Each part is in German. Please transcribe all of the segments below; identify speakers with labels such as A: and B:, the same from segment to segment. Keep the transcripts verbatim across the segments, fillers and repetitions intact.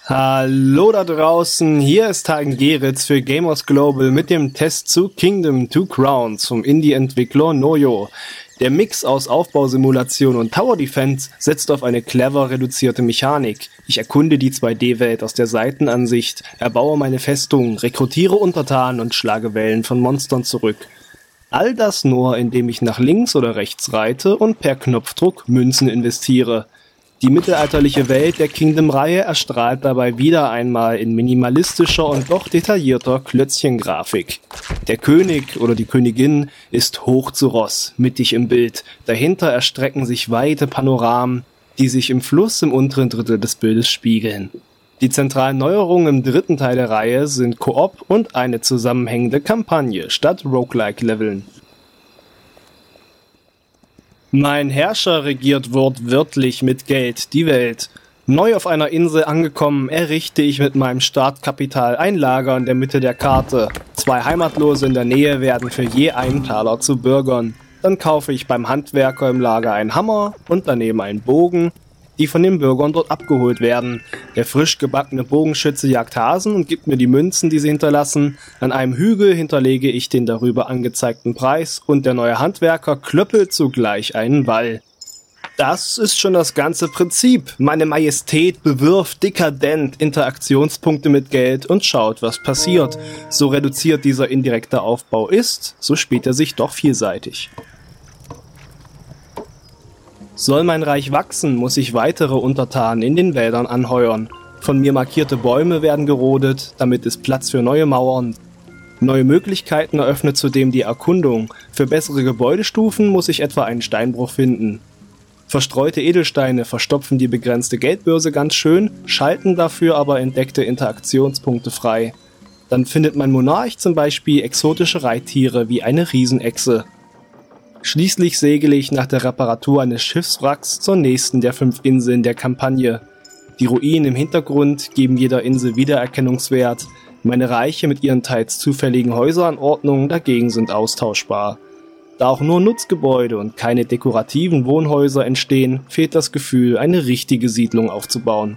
A: Hallo da draußen, hier ist Hagen Geritz für Gamers Global mit dem Test zu Kingdom Two Crowns vom Indie-Entwickler Nojo. Der Mix aus Aufbausimulation und Tower Defense setzt auf eine clever reduzierte Mechanik. Ich erkunde die zwei D-Welt aus der Seitenansicht, erbaue meine Festung, rekrutiere Untertanen und schlage Wellen von Monstern zurück. All das nur, indem ich nach links oder rechts reite und per Knopfdruck Münzen investiere. Die mittelalterliche Welt der Kingdom-Reihe erstrahlt dabei wieder einmal in minimalistischer und doch detaillierter Klötzchengrafik. Der König oder die Königin ist hoch zu Ross, mittig im Bild. Dahinter erstrecken sich weite Panoramen, die sich im Fluss im unteren Drittel des Bildes spiegeln. Die zentralen Neuerungen im dritten Teil der Reihe sind Koop und eine zusammenhängende Kampagne statt Roguelike-Leveln. Mein Herrscher regiert wortwörtlich mit Geld die Welt. Neu auf einer Insel angekommen, errichte ich mit meinem Startkapital ein Lager in der Mitte der Karte. Zwei Heimatlose in der Nähe werden für je einen Taler zu Bürgern. Dann kaufe ich beim Handwerker im Lager einen Hammer und daneben einen Bogen, die von den Bürgern dort abgeholt werden. Der frisch gebackene Bogenschütze jagt Hasen und gibt mir die Münzen, die sie hinterlassen. An einem Hügel hinterlege ich den darüber angezeigten Preis und der neue Handwerker klöppelt zugleich einen Wall. Das ist schon das ganze Prinzip. Meine Majestät bewirft dekadent Interaktionspunkte mit Geld und schaut, was passiert. So reduziert dieser indirekte Aufbau ist, so spielt er sich doch vielseitig. Soll mein Reich wachsen, muss ich weitere Untertanen in den Wäldern anheuern. Von mir markierte Bäume werden gerodet, damit es Platz für neue Mauern. Neue Möglichkeiten eröffnet zudem die Erkundung. Für bessere Gebäudestufen muss ich etwa einen Steinbruch finden. Verstreute Edelsteine verstopfen die begrenzte Geldbörse ganz schön, schalten dafür aber entdeckte Interaktionspunkte frei. Dann findet mein Monarch zum Beispiel exotische Reittiere wie eine Riesenechse. Schließlich segele ich nach der Reparatur eines Schiffswracks zur nächsten der fünf Inseln der Kampagne. Die Ruinen im Hintergrund geben jeder Insel Wiedererkennungswert. Meine Reiche mit ihren teils zufälligen Häuseranordnungen dagegen sind austauschbar. Da auch nur Nutzgebäude und keine dekorativen Wohnhäuser entstehen, fehlt das Gefühl, eine richtige Siedlung aufzubauen.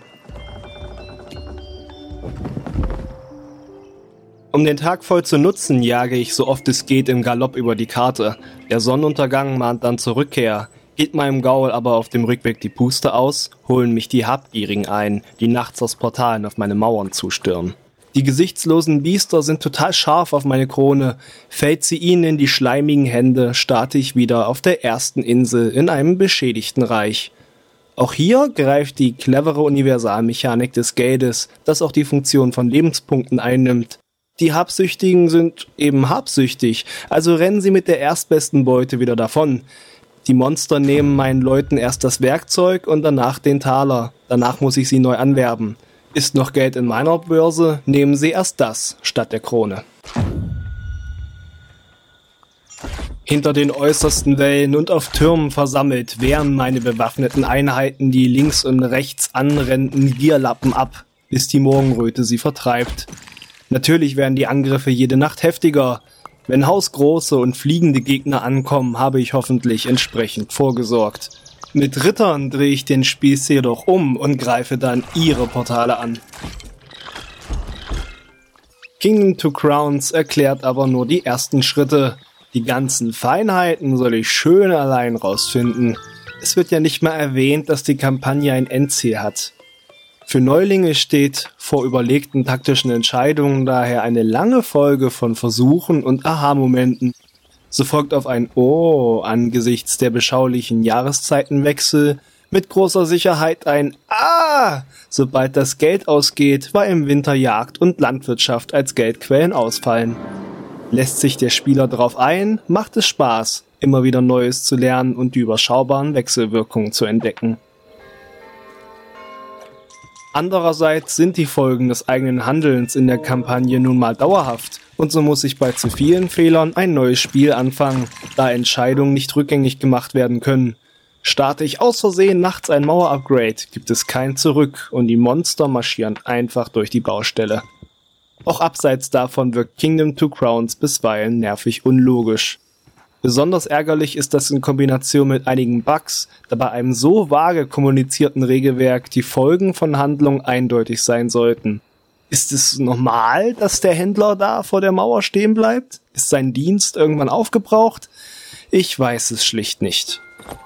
A: Um den Tag voll zu nutzen, jage ich so oft es geht im Galopp über die Karte. Der Sonnenuntergang mahnt dann zur Rückkehr. Geht meinem Gaul aber auf dem Rückweg die Puste aus, holen mich die Habgierigen ein, die nachts aus Portalen auf meine Mauern zustürmen. Die gesichtslosen Biester sind total scharf auf meine Krone. Fällt sie ihnen in die schleimigen Hände, starte ich wieder auf der ersten Insel in einem beschädigten Reich. Auch hier greift die clevere Universalmechanik des Geldes, das auch die Funktion von Lebenspunkten einnimmt. Die Habsüchtigen sind eben habsüchtig, also rennen sie mit der erstbesten Beute wieder davon. Die Monster nehmen meinen Leuten erst das Werkzeug und danach den Taler. Danach muss ich sie neu anwerben. Ist noch Geld in meiner Börse, nehmen sie erst das statt der Krone. Hinter den äußersten Wellen und auf Türmen versammelt wehren meine bewaffneten Einheiten die links und rechts anrennenden Gierlappen ab, bis die Morgenröte sie vertreibt. Natürlich werden die Angriffe jede Nacht heftiger. Wenn hausgroße und fliegende Gegner ankommen, habe ich hoffentlich entsprechend vorgesorgt. Mit Rittern drehe ich den Spieß jedoch um und greife dann ihre Portale an. Kingdom Two Crowns erklärt aber nur die ersten Schritte. Die ganzen Feinheiten soll ich schön allein rausfinden. Es wird ja nicht mal erwähnt, dass die Kampagne ein Endziel hat. Für Neulinge steht vor überlegten taktischen Entscheidungen daher eine lange Folge von Versuchen und Aha-Momenten. So folgt auf ein Oh angesichts der beschaulichen Jahreszeitenwechsel mit großer Sicherheit ein Ah, sobald das Geld ausgeht, weil im Winter Jagd und Landwirtschaft als Geldquellen ausfallen. Lässt sich der Spieler drauf ein, macht es Spaß, immer wieder Neues zu lernen und die überschaubaren Wechselwirkungen zu entdecken. Andererseits sind die Folgen des eigenen Handelns in der Kampagne nun mal dauerhaft und so muss ich bei zu vielen Fehlern ein neues Spiel anfangen, da Entscheidungen nicht rückgängig gemacht werden können. Starte ich aus Versehen nachts ein Mauer-Upgrade, gibt es kein Zurück und die Monster marschieren einfach durch die Baustelle. Auch abseits davon wirkt Kingdom Two Crowns bisweilen nervig unlogisch. Besonders ärgerlich ist das in Kombination mit einigen Bugs, da bei einem so vage kommunizierten Regelwerk die Folgen von Handlungen eindeutig sein sollten. Ist es normal, dass der Händler da vor der Mauer stehen bleibt? Ist sein Dienst irgendwann aufgebraucht? Ich weiß es schlicht nicht.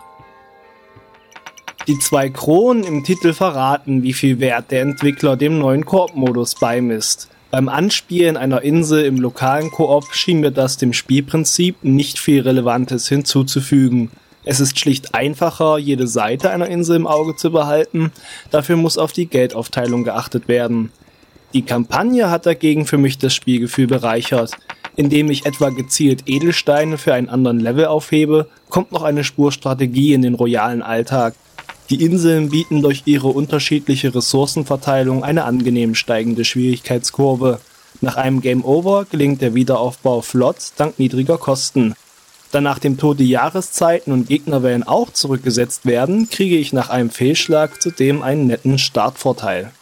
A: Die zwei Kronen im Titel verraten, wie viel Wert der Entwickler dem neuen Koop-Modus beimisst. Beim Anspielen einer Insel im lokalen Koop schien mir das dem Spielprinzip nicht viel Relevantes hinzuzufügen. Es ist schlicht einfacher, jede Seite einer Insel im Auge zu behalten, dafür muss auf die Geldaufteilung geachtet werden. Die Kampagne hat dagegen für mich das Spielgefühl bereichert. Indem ich etwa gezielt Edelsteine für einen anderen Level aufhebe, kommt noch eine Spur Strategie in den royalen Alltag. Die Inseln bieten durch ihre unterschiedliche Ressourcenverteilung eine angenehm steigende Schwierigkeitskurve. Nach einem Game Over gelingt der Wiederaufbau flott dank niedriger Kosten. Da nach dem Tod die Jahreszeiten und Gegnerwellen auch zurückgesetzt werden, kriege ich nach einem Fehlschlag zudem einen netten Startvorteil.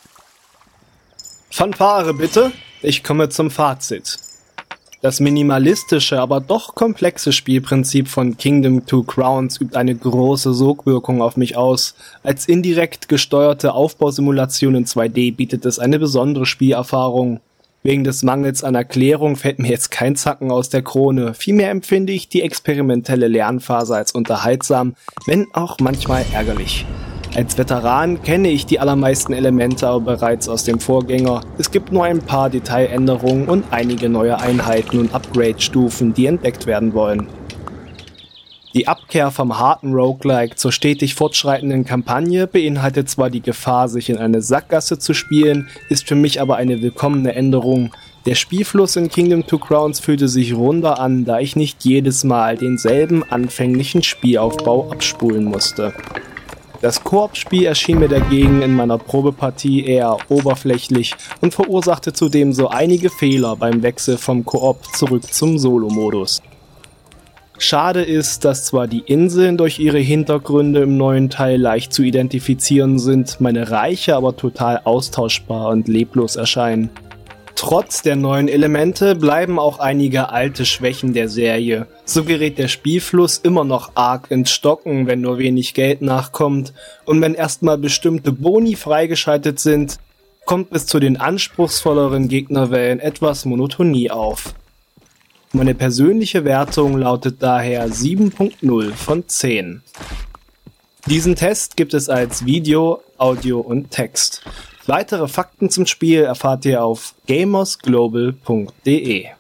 A: Fanfare bitte, ich komme zum Fazit. Das minimalistische, aber doch komplexe Spielprinzip von Kingdom Two Crowns übt eine große Sogwirkung auf mich aus. Als indirekt gesteuerte Aufbausimulation in zwei D bietet es eine besondere Spielerfahrung. Wegen des Mangels an Erklärung fällt mir jetzt kein Zacken aus der Krone. Vielmehr empfinde ich die experimentelle Lernphase als unterhaltsam, wenn auch manchmal ärgerlich. Als Veteran kenne ich die allermeisten Elemente aber bereits aus dem Vorgänger. Es gibt nur ein paar Detailänderungen und einige neue Einheiten und Upgrade-Stufen, die entdeckt werden wollen. Die Abkehr vom harten Roguelike zur stetig fortschreitenden Kampagne beinhaltet zwar die Gefahr, sich in eine Sackgasse zu spielen, ist für mich aber eine willkommene Änderung. Der Spielfluss in Kingdom Two Crowns fühlte sich runder an, da ich nicht jedes Mal denselben anfänglichen Spielaufbau abspulen musste. Das Koop-Spiel erschien mir dagegen in meiner Probepartie eher oberflächlich und verursachte zudem so einige Fehler beim Wechsel vom Koop zurück zum Solo-Modus. Schade ist, dass zwar die Inseln durch ihre Hintergründe im neuen Teil leicht zu identifizieren sind, meine Reiche aber total austauschbar und leblos erscheinen. Trotz der neuen Elemente bleiben auch einige alte Schwächen der Serie. So gerät der Spielfluss immer noch arg ins Stocken, wenn nur wenig Geld nachkommt, und wenn erstmal bestimmte Boni freigeschaltet sind, kommt bis zu den anspruchsvolleren Gegnerwellen etwas Monotonie auf. Meine persönliche Wertung lautet daher sieben Punkt null von zehn. Diesen Test gibt es als Video, Audio und Text. Weitere Fakten zum Spiel erfahrt ihr auf gamersglobal punkt de.